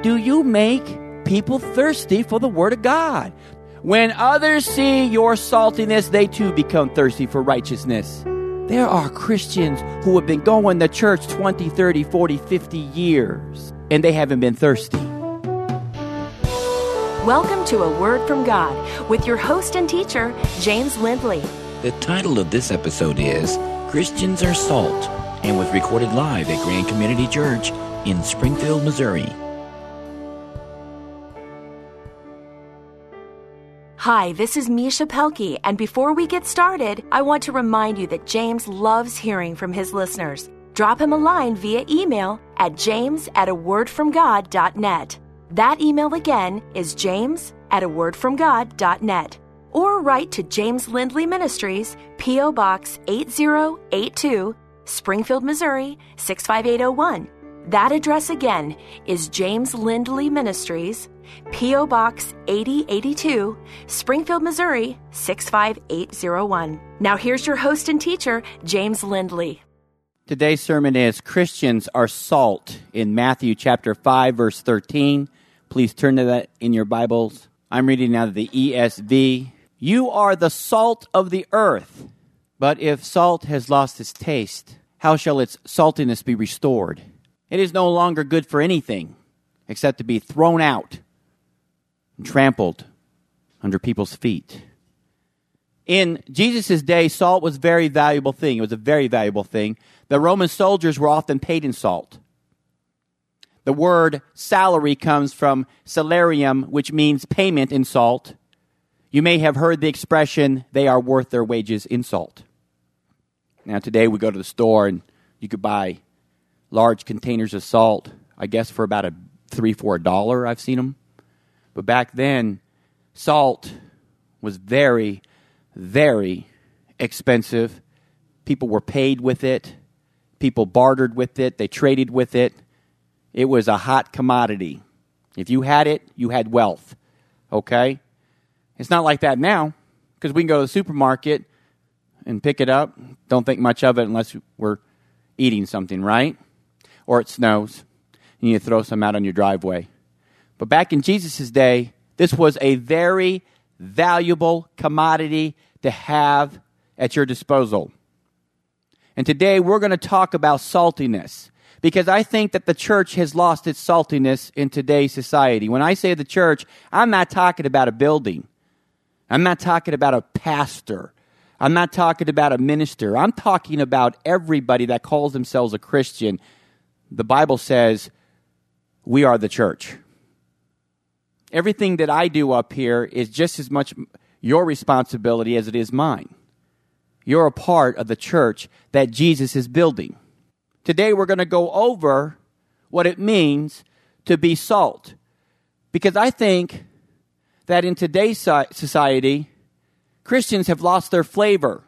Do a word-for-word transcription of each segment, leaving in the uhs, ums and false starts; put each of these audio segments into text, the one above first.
do you make people thirsty for the Word of God? When others see your saltiness, they too become thirsty for righteousness. There are Christians who have been going to church twenty, thirty, forty, fifty years, and they haven't been thirsty. Welcome to A Word from God with your host and teacher, James Lindley. The title of this episode is Christians Are Salt, and was recorded live at Grand Community Church in Springfield, Missouri. Hi, this is Misha Pelkey, and before we get started, I want to remind you that James loves hearing from his listeners. Drop him a line via email at james at a word from god dot net. That email again is james at a word from god dot net. Or write to James Lindley Ministries, P O. Box eight zero eight two, Springfield, Missouri six five eight oh one. That address again is James Lindley Ministries, P O. Box eighty eighty-two, Springfield, Missouri six five eight oh one. Now here's your host and teacher, James Lindley. Today's sermon is Christians Are Salt in Matthew chapter five, verse thirteen. Please turn to that in your Bibles. I'm reading out of the E S V. You are the salt of the earth, but if salt has lost its taste, how shall its saltiness be restored? It is no longer good for anything except to be thrown out and trampled under people's feet. In Jesus' day, salt was a very valuable thing. It was a very valuable thing. The Roman soldiers were often paid in salt. The word salary comes from salarium, which means payment in salt. You may have heard the expression, they are worth their wages in salt. Now today we go to the store and you could buy large containers of salt, I guess for about a three, four dollar, I've seen them. But back then, salt was very, very expensive. People were paid with it. People bartered with it. They traded with it. It was a hot commodity. If you had it, you had wealth. Okay? It's not like that now, because we can go to the supermarket and pick it up. Don't think much of it unless we're eating something, right? Or it snows, and you throw some out on your driveway. But back in Jesus' day, this was a very valuable commodity to have at your disposal. And today we're going to talk about saltiness, because I think that the church has lost its saltiness in today's society. When I say the church, I'm not talking about a building. I'm not talking about a pastor. I'm not talking about a minister. I'm talking about everybody that calls themselves a Christian. The Bible says we are the church. Everything that I do up here is just as much your responsibility as it is mine. You're a part of the church that Jesus is building. Today we're going to go over what it means to be salt. Because I think that in today's society, Christians have lost their flavor.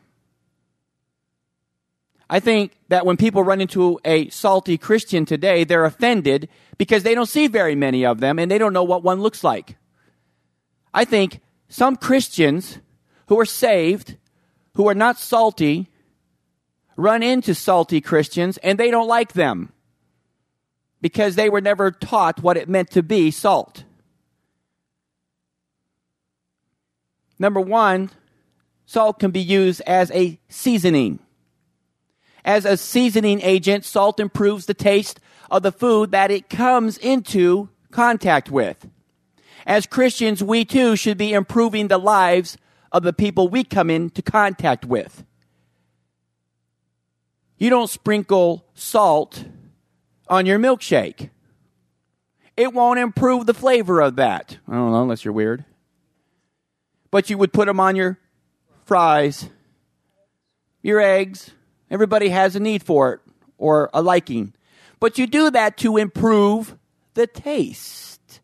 I think that when people run into a salty Christian today, they're offended because they don't see very many of them and they don't know what one looks like. I think some Christians who are saved, who are not salty, run into salty Christians and they don't like them because they were never taught what it meant to be salt. Number one, salt can be used as a seasoning. As a seasoning agent, salt improves the taste of the food that it comes into contact with. As Christians, we too should be improving the lives of the people we come into contact with. You don't sprinkle salt on your milkshake. It won't improve the flavor of that. I don't know, unless you're weird. But you would put them on your fries, your eggs. Everybody has a need for it or a liking. But you do that to improve the taste.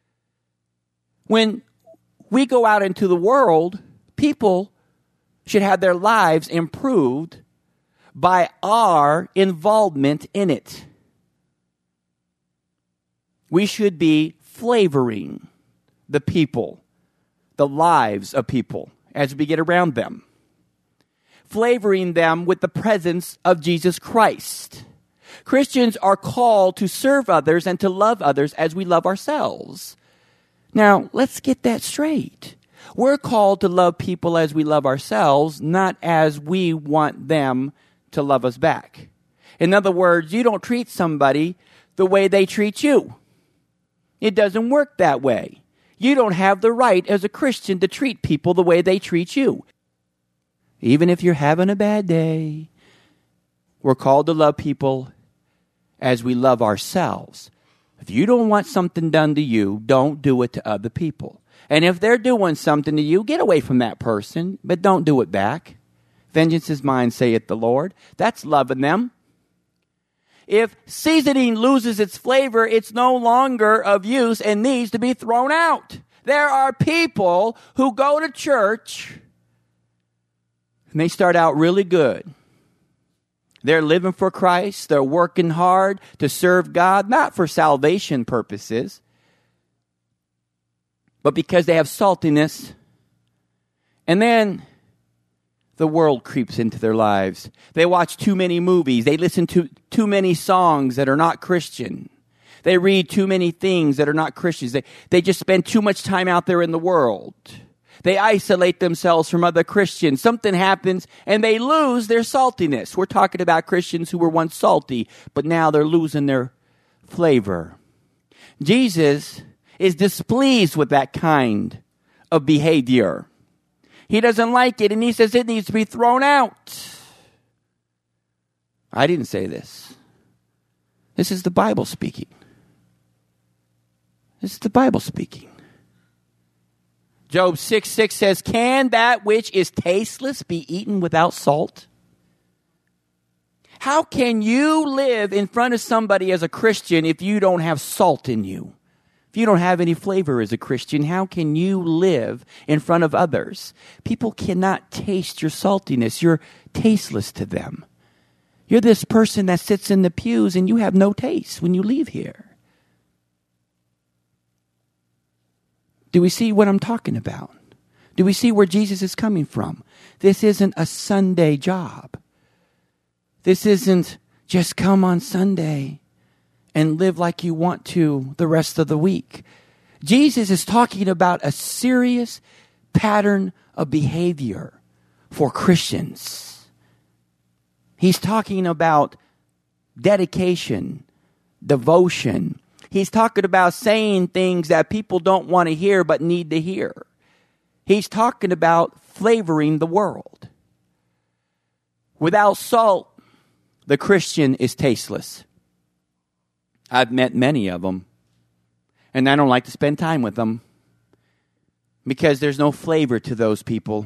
When we go out into the world, people should have their lives improved by our involvement in it. We should be flavoring the people, the lives of people as we get around them. Flavoring them with the presence of Jesus Christ. Christians are called to serve others and to love others as we love ourselves. Now, let's get that straight. We're called to love people as we love ourselves, not as we want them to love us back. In other words, you don't treat somebody the way they treat you. It doesn't work that way. You don't have the right as a Christian to treat people the way they treat you. Even if you're having a bad day, we're called to love people as we love ourselves. If you don't want something done to you, don't do it to other people. And if they're doing something to you, get away from that person, but don't do it back. Vengeance is mine, saith the Lord. That's loving them. If seasoning loses its flavor, it's no longer of use and needs to be thrown out. There are people who go to church and they start out really good. They're living for Christ. They're working hard to serve God, not for salvation purposes, but because they have saltiness. And then the world creeps into their lives. They watch too many movies. They listen to too many songs that are not Christian. They read too many things that are not Christians. They, they just spend too much time out there in the world. They isolate themselves from other Christians. Something happens and they lose their saltiness. We're talking about Christians who were once salty, but now they're losing their flavor. Jesus is displeased with that kind of behavior. He doesn't like it, and he says it needs to be thrown out. I didn't say this. This is the Bible speaking. This is the Bible speaking. Job six six says, can that which is tasteless be eaten without salt? How can you live in front of somebody as a Christian if you don't have salt in you? If you don't have any flavor as a Christian, how can you live in front of others? People cannot taste your saltiness. You're tasteless to them. You're this person that sits in the pews and you have no taste when you leave here. Do we see what I'm talking about? Do we see where Jesus is coming from? This isn't a Sunday job. This isn't just come on Sunday and live like you want to the rest of the week. Jesus is talking about a serious pattern of behavior for Christians. He's talking about dedication, devotion. He's talking about saying things that people don't want to hear but need to hear. He's talking about flavoring the world. Without salt, the Christian is tasteless. I've met many of them, and I don't like to spend time with them because there's no flavor to those people.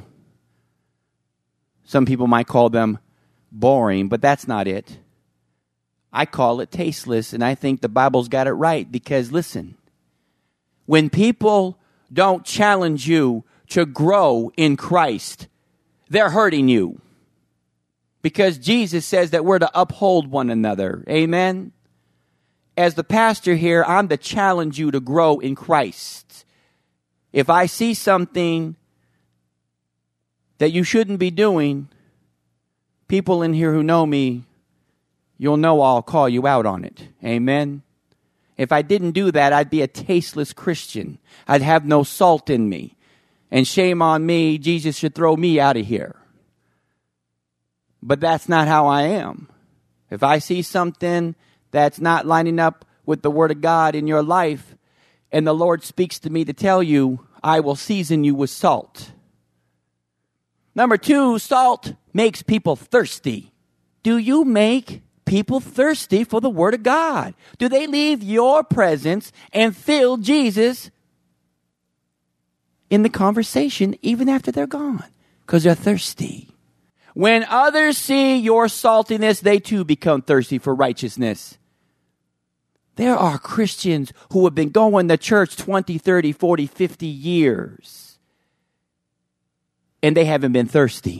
Some people might call them boring, but that's not it. I call it tasteless, and I think the Bible's got it right because, listen, when people don't challenge you to grow in Christ, they're hurting you because Jesus says that we're to uphold one another. Amen? As the pastor here, I'm to challenge you to grow in Christ. If I see something that you shouldn't be doing, people in here who know me, you'll know I'll call you out on it. Amen? If I didn't do that, I'd be a tasteless Christian. I'd have no salt in me. And shame on me, Jesus should throw me out of here. But that's not how I am. If I see something that's not lining up with the Word of God in your life, and the Lord speaks to me to tell you, I will season you with salt. Number two, salt makes people thirsty. Do you make people thirsty for the Word of God? Do they leave your presence and feel Jesus in the conversation even after they're gone? Because they're thirsty. When others see your saltiness, they too become thirsty for righteousness. There are Christians who have been going to church twenty, thirty, forty, fifty years, and they haven't been thirsty.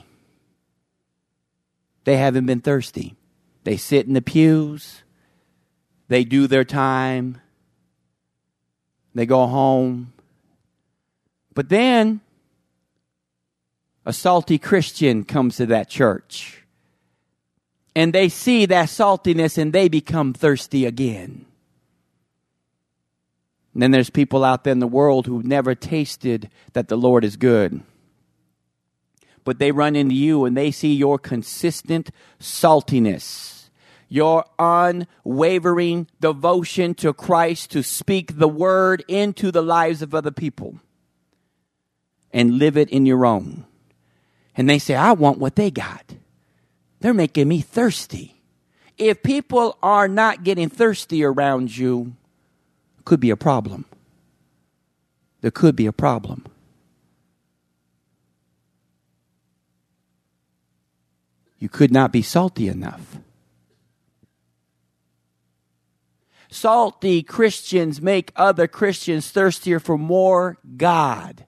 They haven't been thirsty. They sit in the pews. They do their time. They go home. But then a salty Christian comes to that church. And they see that saltiness and they become thirsty again. And then there's people out there in the world who've never tasted that the Lord is good. But they run into you and they see your consistent saltiness, your unwavering devotion to Christ to speak the word into the lives of other people and live it in your own. And they say, I want what they got. They're making me thirsty. If people are not getting thirsty around you, it could be a problem. There could be a problem. You could not be salty enough. Salty Christians make other Christians thirstier for more God.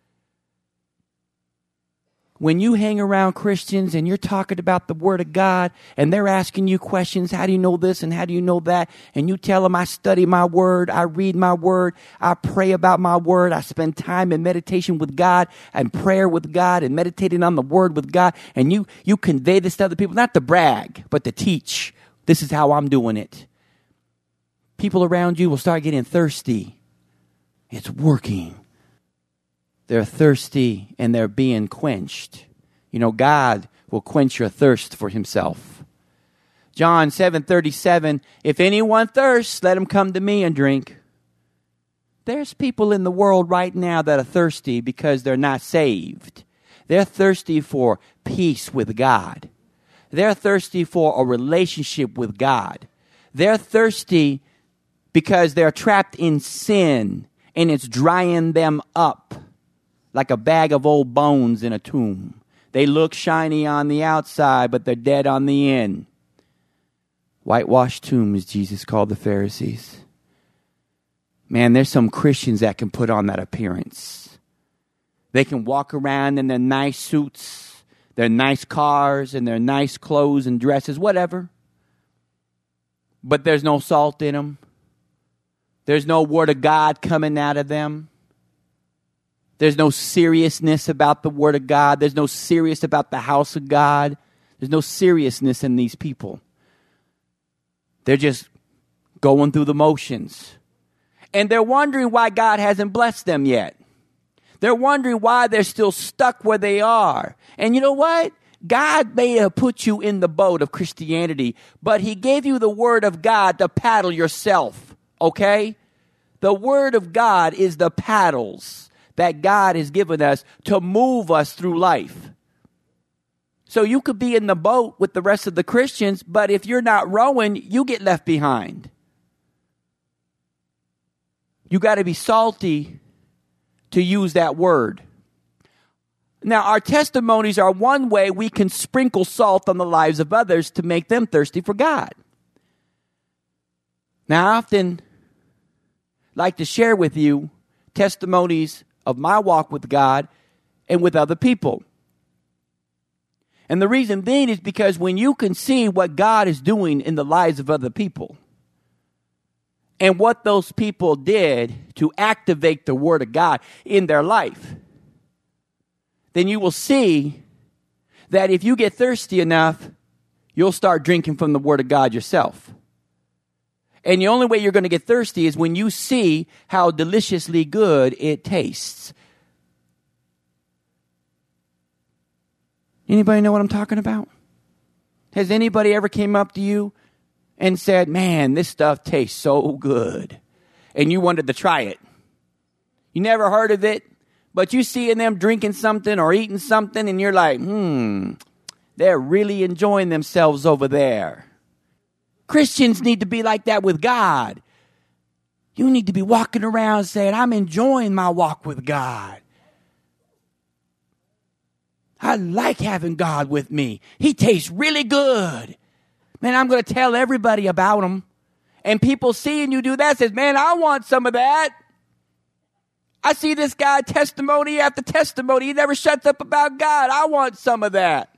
When you hang around Christians and you're talking about the Word of God and they're asking you questions, how do you know this and how do you know that? And you tell them, I study my Word, I read my Word, I pray about my Word, I spend time in meditation with God and prayer with God and meditating on the Word with God. And you, you convey this to other people, not to brag, but to teach. This is how I'm doing it. People around you will start getting thirsty. It's working. They're thirsty and they're being quenched. You know, God will quench your thirst for himself. John seven thirty-seven, if anyone thirsts, let him come to me and drink. There's people in the world right now that are thirsty because they're not saved. They're thirsty for peace with God. They're thirsty for a relationship with God. They're thirsty because they're trapped in sin and it's drying them up. Like a bag of old bones in a tomb. They look shiny on the outside, but they're dead on the in. Whitewashed tombs, Jesus called the Pharisees. Man, there's some Christians that can put on that appearance. They can walk around in their nice suits, their nice cars, and their nice clothes and dresses, whatever. But there's no salt in them. There's no word of God coming out of them. There's no seriousness about the Word of God. There's no seriousness about the house of God. There's no seriousness in these people. They're just going through the motions. And they're wondering why God hasn't blessed them yet. They're wondering why they're still stuck where they are. And you know what? God may have put you in the boat of Christianity, but he gave you the Word of God to paddle yourself, okay? The Word of God is the paddles that God has given us to move us through life. So you could be in the boat with the rest of the Christians, but if you're not rowing, you get left behind. You got to be salty to use that word. Now, our testimonies are one way we can sprinkle salt on the lives of others to make them thirsty for God. Now, I often like to share with you testimonies of my walk with God and with other people. And the reason being is because when you can see what God is doing in the lives of other people and what those people did to activate the Word of God in their life, then you will see that if you get thirsty enough, you'll start drinking from the Word of God yourself. And the only way you're going to get thirsty is when you see how deliciously good it tastes. Anybody know what I'm talking about? Has anybody ever came up to you and said, man, this stuff tastes so good, and you wanted to try it? You never heard of it, but you see them drinking something or eating something, and you're like, hmm, they're really enjoying themselves over there. Christians need to be like that with God. You need to be walking around saying, I'm enjoying my walk with God. I like having God with me. He tastes really good. Man, I'm going to tell everybody about him. And people seeing you do that says, man, I want some of that. I see this guy testimony after testimony. He never shuts up about God. I want some of that.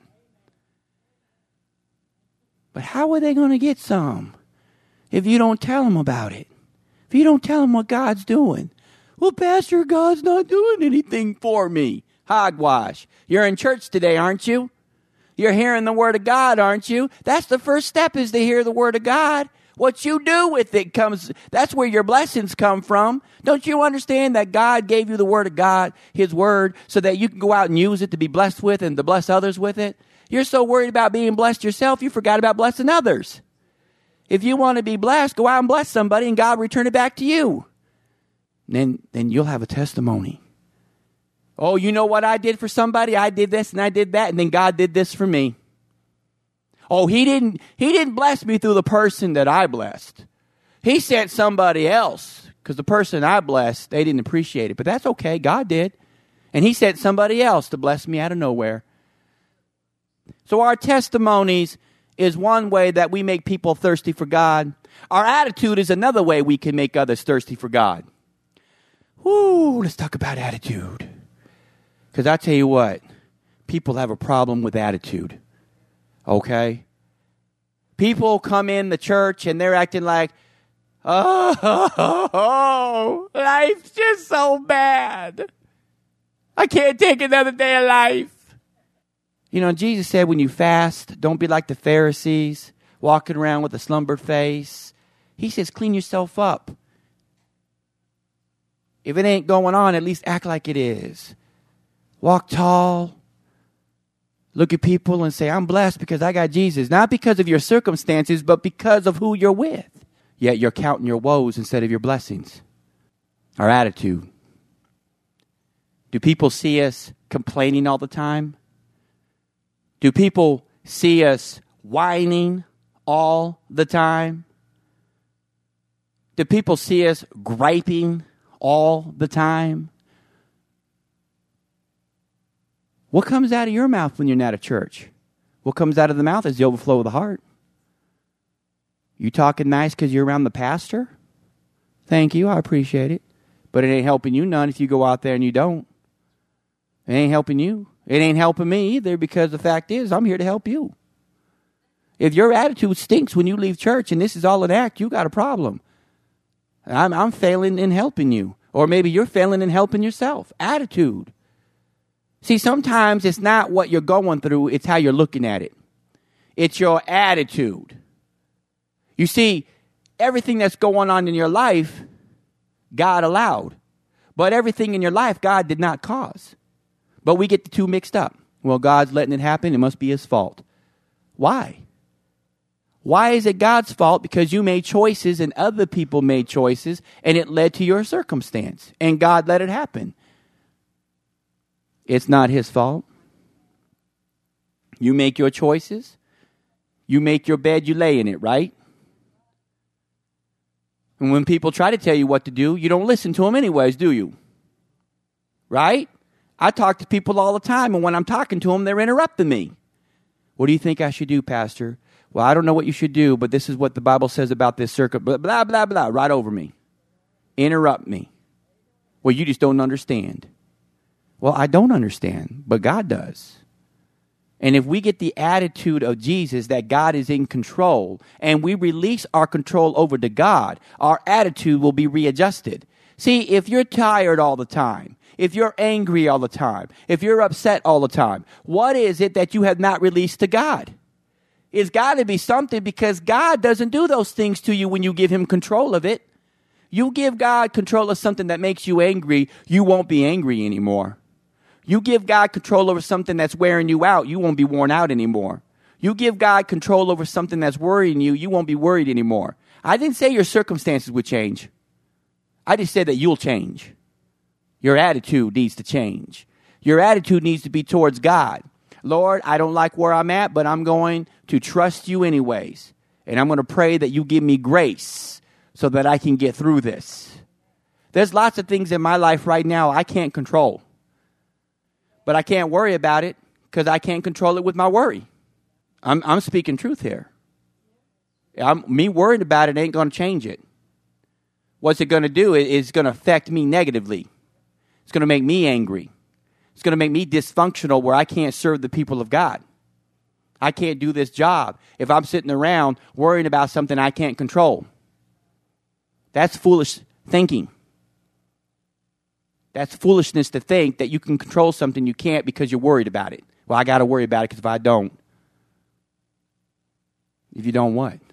But how are they going to get some if you don't tell them about it? If you don't tell them what God's doing? Well, Pastor, God's not doing anything for me. Hogwash. You're in church today, aren't you? You're hearing the word of God, aren't you? That's the first step, is to hear the word of God. What you do with it comes, that's where your blessings come from. Don't you understand that God gave you the word of God, his word, so that you can go out and use it to be blessed with and to bless others with it? You're so worried about being blessed yourself, you forgot about blessing others. If you want to be blessed, go out and bless somebody and God will return it back to you. Then, then you'll have a testimony. Oh, you know what I did for somebody? I did this and I did that, and then God did this for me. Oh, he didn't, he didn't bless me through the person that I blessed. He sent somebody else, because the person I blessed, they didn't appreciate it. But that's okay. God did. And he sent somebody else to bless me out of nowhere. So our testimonies is one way that we make people thirsty for God. Our attitude is another way we can make others thirsty for God. Whoo, let's talk about attitude. Because I tell you what, people have a problem with attitude. Okay? People come in the church and they're acting like, oh, oh, oh, life's just so bad. I can't take another day of life. You know, Jesus said when you fast, don't be like the Pharisees, walking around with a slumbered face. He says, clean yourself up. If it ain't going on, at least act like it is. Walk tall. Look at people and say, I'm blessed because I got Jesus. Not because of your circumstances, but because of who you're with. Yet you're counting your woes instead of your blessings. Our attitude. Do people see us complaining all the time? Do people see us whining all the time? Do people see us griping all the time? What comes out of your mouth when you're not at church? What comes out of the mouth is the overflow of the heart. You talking nice because you're around the pastor? Thank you, I appreciate it. But it ain't helping you none if you go out there and you don't. It ain't helping you. It ain't helping me either, because the fact is, I'm here to help you. If your attitude stinks when you leave church and this is all an act, you got a problem. I'm, I'm failing in helping you. Or maybe you're failing in helping yourself. Attitude. See, sometimes it's not what you're going through, it's how you're looking at it. It's your attitude. You see, everything that's going on in your life, God allowed. But everything in your life, God did not cause. But we get the two mixed up. Well, God's letting it happen, it must be his fault. Why? Why is it God's fault? Because you made choices and other people made choices, and it led to your circumstance, and God let it happen. It's not his fault. You make your choices. You make your bed, you lay in it, right? And when people try to tell you what to do, you don't listen to them anyways, do you? Right? I talk to people all the time, and when I'm talking to them, they're interrupting me. What do you think I should do, Pastor? Well, I don't know what you should do, but this is what the Bible says about this circuit. Blah, blah, blah, blah, right over me. Interrupt me. Well, you just don't understand. Well, I don't understand, but God does. And if we get the attitude of Jesus that God is in control, and we release our control over to God, our attitude will be readjusted. See, if you're tired all the time, if you're angry all the time, if you're upset all the time, what is it that you have not released to God? It's got to be something, because God doesn't do those things to you when you give him control of it. You give God control of something that makes you angry, you won't be angry anymore. You give God control over something that's wearing you out, you won't be worn out anymore. You give God control over something that's worrying you, you won't be worried anymore. I didn't say your circumstances would change. I just said that you'll change. Your attitude needs to change. Your attitude needs to be towards God. Lord, I don't like where I'm at, but I'm going to trust you anyways. And I'm going to pray that you give me grace so that I can get through this. There's lots of things in my life right now I can't control. But I can't worry about it because I can't control it with my worry. I'm, I'm speaking truth here. I'm, me worried about it ain't going to change it. What's it going to do? It, it's going to affect me negatively. It's going to make me angry. It's going to make me dysfunctional where I can't serve the people of God. I can't do this job if I'm sitting around worrying about something I can't control. That's foolish thinking. That's foolishness to think that you can control something you can't because you're worried about it. Well, I got to worry about it because if I don't, If you don't what?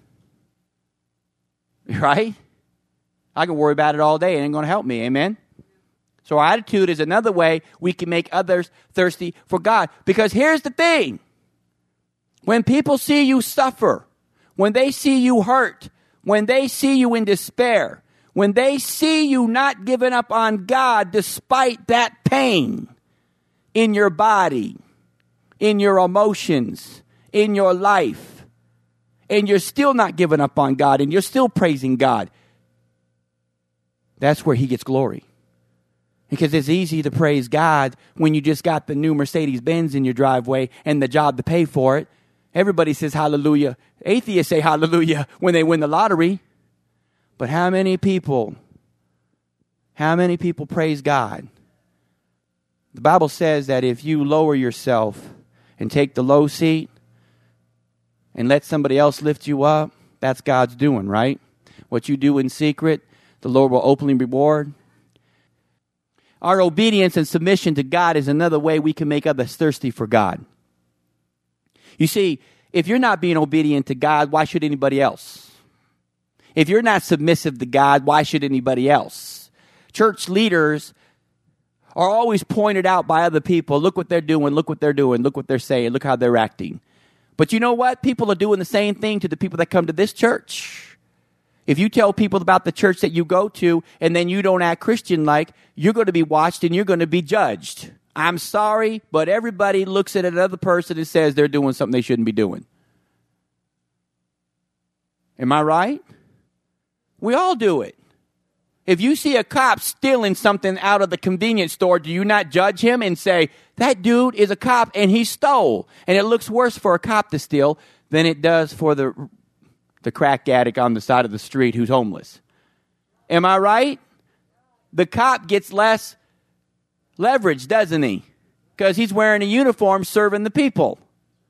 Right? I can worry about it all day. It ain't going to help me. Amen? So our attitude is another way we can make others thirsty for God. Because here's the thing. When people see you suffer, when they see you hurt, when they see you in despair, when they see you not giving up on God despite that pain in your body, in your emotions, in your life, and you're still not giving up on God and you're still praising God, that's where he gets glory. Because it's easy to praise God when you just got the new Mercedes-Benz in your driveway and the job to pay for it. Everybody says hallelujah. Atheists say hallelujah when they win the lottery. But how many people, how many people praise God? The Bible says that if you lower yourself and take the low seat and let somebody else lift you up, that's God's doing, right? What you do in secret, the Lord will openly reward. Our obedience and submission to God is another way we can make others thirsty for God. You see, if you're not being obedient to God, why should anybody else? If you're not submissive to God, why should anybody else? Church leaders are always pointed out by other people. Look what they're doing, look what they're doing, look what they're saying, look how they're acting. But you know what? People are doing the same thing to the people that come to this church. If you tell people about the church that you go to and then you don't act Christian-like, you're going to be watched and you're going to be judged. I'm sorry, but everybody looks at another person and says they're doing something they shouldn't be doing. Am I right? We all do it. If you see a cop stealing something out of the convenience store, do you not judge him and say, that dude is a cop and he stole? And it looks worse for a cop to steal than it does for the the crack addict on the side of the street who's homeless. Am I right? The cop gets less leverage, doesn't he? Because he's wearing a uniform serving the people.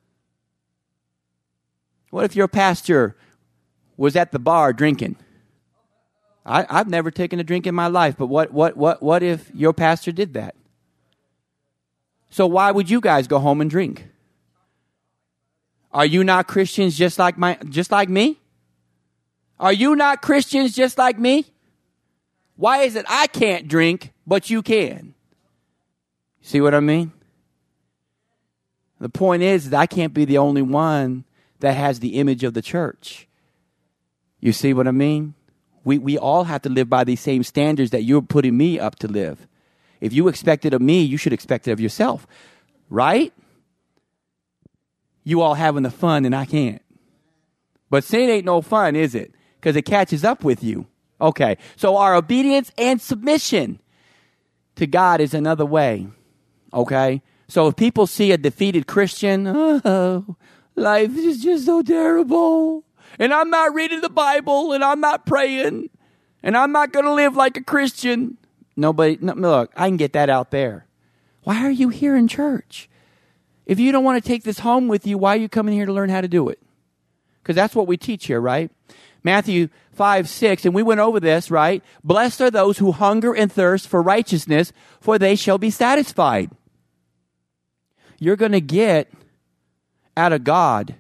What if your pastor was at the bar drinking? I, I've never taken a drink in my life, but what, what, what, what if your pastor did that? So why would you guys go home and drink? Are you not Christians just like my, just like me? Are you not Christians just like me? Why is it I can't drink, but you can? See what I mean? The point is that I can't be the only one that has the image of the church. You see what I mean? We we all have to live by these same standards that you're putting me up to live. If you expect it of me, you should expect it of yourself. Right? You all having the fun and I can't. But sin ain't no fun, is it? Because it catches up with you. Okay, so our obedience and submission to God is another way. Okay? So if people see a defeated Christian, oh, life is just so terrible. And I'm not reading the Bible, and I'm not praying, and I'm not going to live like a Christian. Nobody, no, look, I can get that out there. Why are you here in church? If you don't want to take this home with you, why are you coming here to learn how to do it? Because that's what we teach here, right? Matthew five, six, and we went over this, right? Blessed are those who hunger and thirst for righteousness, for they shall be satisfied. You're going to get out of God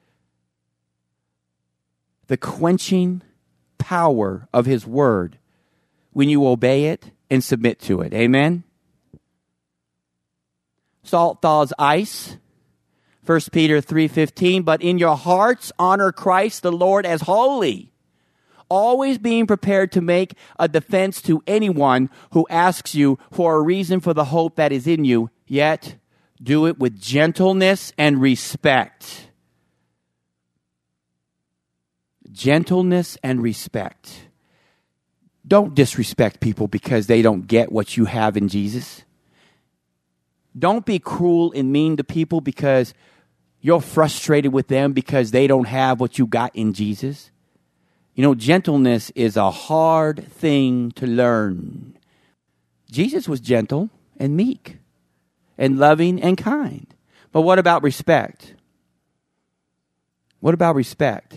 the quenching power of his word when you obey it and submit to it. Amen? Salt thaws ice. First Peter three fifteen, but in your hearts honor Christ the Lord as holy, always being prepared to make a defense to anyone who asks you for a reason for the hope that is in you, yet do it with gentleness and respect. Gentleness and respect. Don't disrespect people because they don't get what you have in Jesus. Don't be cruel and mean to people because you're frustrated with them because they don't have what you got in Jesus. You know, gentleness is a hard thing to learn. Jesus was gentle and meek and loving and kind. But what about respect? What about respect?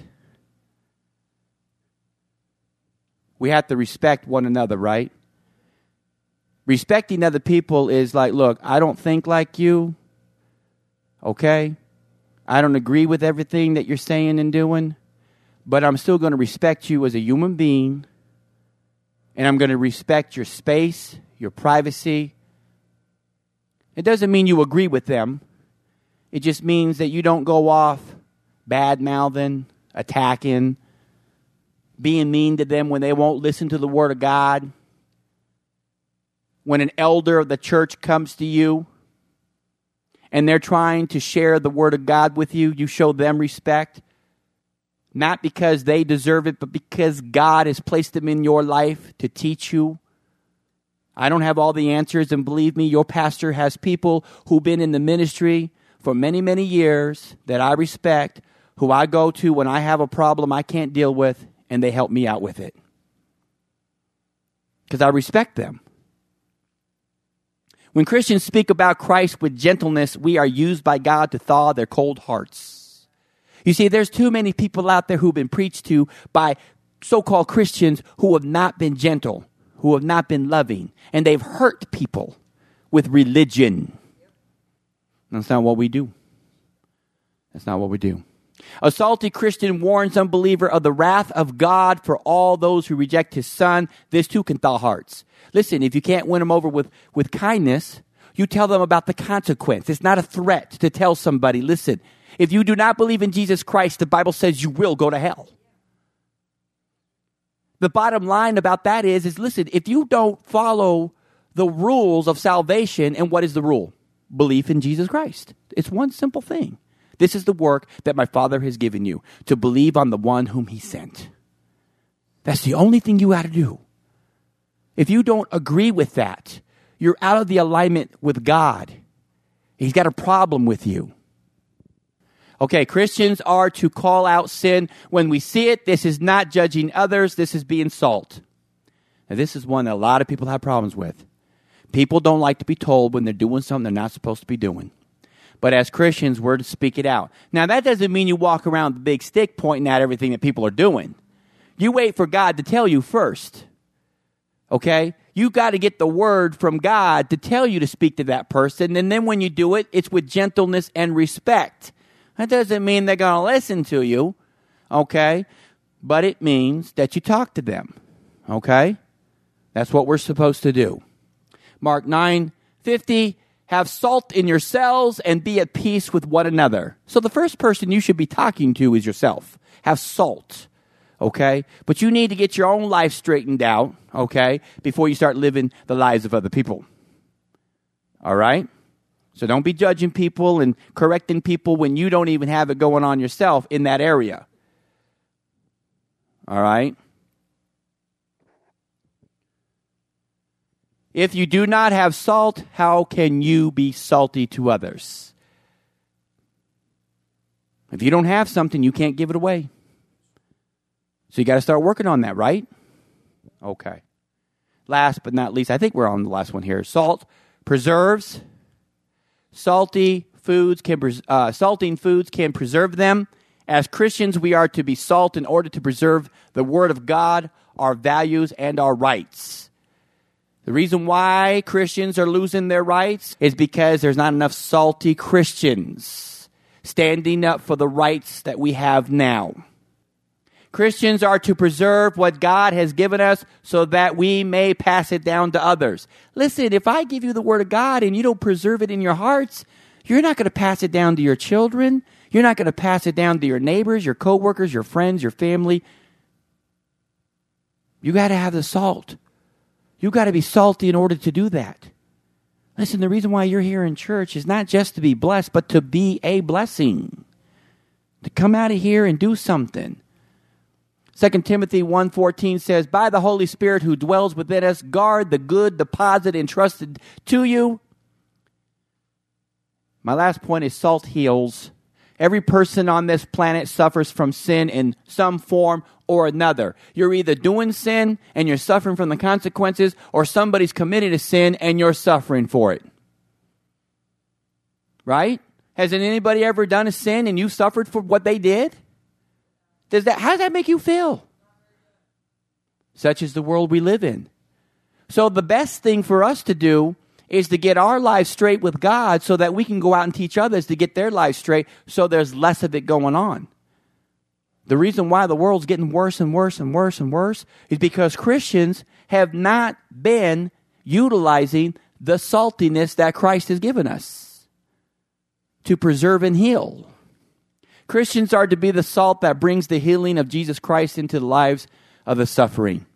We have to respect one another, right? Respecting other people is like, look, I don't think like you, okay? I don't agree with everything that you're saying and doing, but I'm still going to respect you as a human being, and I'm going to respect your space, your privacy. It doesn't mean you agree with them. It just means that you don't go off bad-mouthing, attacking, being mean to them when they won't listen to the Word of God. When an elder of the church comes to you and they're trying to share the Word of God with you, you show them respect. Not because they deserve it, but because God has placed them in your life to teach you. I don't have all the answers, and believe me, your pastor has people who've been in the ministry for many, many years that I respect, who I go to when I have a problem I can't deal with, and they help me out with it. Because I respect them. When Christians speak about Christ with gentleness, we are used by God to thaw their cold hearts. You see, there's too many people out there who've been preached to by so-called Christians who have not been gentle, who have not been loving, and they've hurt people with religion. That's not what we do. That's not what we do. A salty Christian warns unbeliever of the wrath of God for all those who reject his son. This too can thaw hearts. Listen, if you can't win them over with, with kindness, you tell them about the consequence. It's not a threat to tell somebody, listen, if you do not believe in Jesus Christ, the Bible says you will go to hell. The bottom line about that is, is listen, if you don't follow the rules of salvation, and what is the rule? Belief in Jesus Christ. It's one simple thing. This is the work that my Father has given you, to believe on the one whom he sent. That's the only thing you got to do. If you don't agree with that, you're out of the alignment with God. He's got a problem with you. Okay, Christians are to call out sin when we see it. This is not judging others. This is being salt. Now, this is one that a lot of people have problems with. People don't like to be told when they're doing something they're not supposed to be doing. But as Christians, we're to speak it out. Now, that doesn't mean you walk around with a big stick pointing at everything that people are doing. You wait for God to tell you first. Okay? You got to get the word from God to tell you to speak to that person. And then when you do it, it's with gentleness and respect. That doesn't mean they're going to listen to you. Okay? But it means that you talk to them. Okay? That's what we're supposed to do. Mark nine fifty, have salt in yourselves and be at peace with one another. So the first person you should be talking to is yourself. Have salt. Okay? But you need to get your own life straightened out, okay, before you start living the lives of other people. All right? So don't be judging people and correcting people when you don't even have it going on yourself in that area. All right? If you do not have salt, how can you be salty to others? If you don't have something, you can't give it away. So you got to start working on that, right? Okay. Last but not least, I think we're on the last one here. Salt preserves. Salty foods can uh, salting foods can preserve them. As Christians, we are to be salt in order to preserve the Word of God, our values, and our rights. The reason why Christians are losing their rights is because there's not enough salty Christians standing up for the rights that we have now. Christians are to preserve what God has given us so that we may pass it down to others. Listen, if I give you the Word of God and you don't preserve it in your hearts, you're not going to pass it down to your children. You're not going to pass it down to your neighbors, your coworkers, your friends, your family. You got to have the salt. You got to be salty in order to do that. Listen, the reason why you're here in church is not just to be blessed, but to be a blessing. To come out of here and do something. Second Timothy one fourteen says, by the Holy Spirit who dwells within us, guard the good deposit entrusted to you. My last point is salt heals. Every person on this planet suffers from sin in some form or another. You're either doing sin and you're suffering from the consequences, or somebody's committed a sin and you're suffering for it. Right? Hasn't anybody ever done a sin and you suffered for what they did? Does that, how does that make you feel? Such is the world we live in. So the best thing for us to do is to get our lives straight with God so that we can go out and teach others to get their lives straight so there's less of it going on. The reason why the world's getting worse and worse and worse and worse is because Christians have not been utilizing the saltiness that Christ has given us to preserve and heal. Christians are to be the salt that brings the healing of Jesus Christ into the lives of the suffering.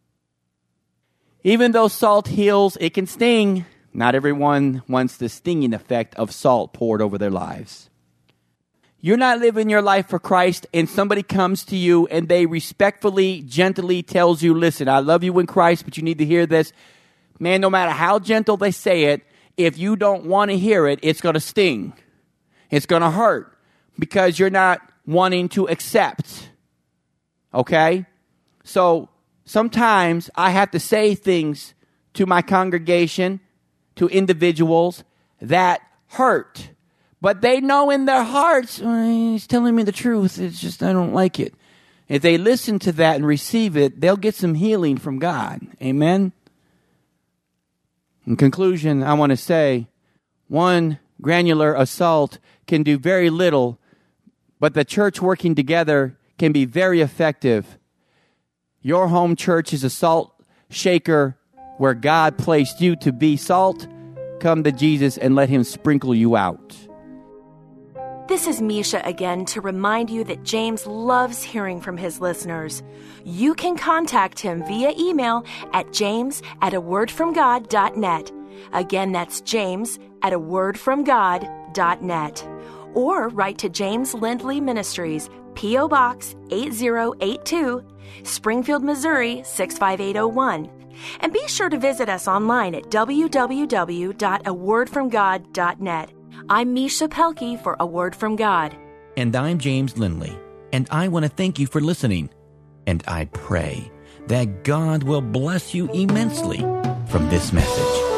Even though salt heals, it can sting. Not everyone wants the stinging effect of salt poured over their lives. You're not living your life for Christ, and somebody comes to you and they respectfully, gently tells you, listen, I love you in Christ, but you need to hear this. Man, no matter how gentle they say it, if you don't want to hear it, it's going to sting. It's going to hurt because you're not wanting to accept. Okay? So sometimes I have to say things to my congregation, to individuals that hurt. But they know in their hearts, oh, he's telling me the truth. It's just, I don't like it. If they listen to that and receive it, they'll get some healing from God. Amen? In conclusion, I want to say, one granular of salt can do very little, but the church working together can be very effective. Your home church is a salt shaker where God placed you to be salt. Come to Jesus and let him sprinkle you out. This is Misha again to remind you that James loves hearing from his listeners. You can contact him via email at james at a word from god dot net. Again, that's james at a word from god dot net. Or write to James Lindley Ministries, P O. Box eight zero eight two, Springfield, Missouri six five eight oh one. And be sure to visit us online at w w w dot a word from god dot net. I'm Misha Pelkey for A Word from God. And I'm James Lindley, and I want to thank you for listening. And I pray that God will bless you immensely from this message.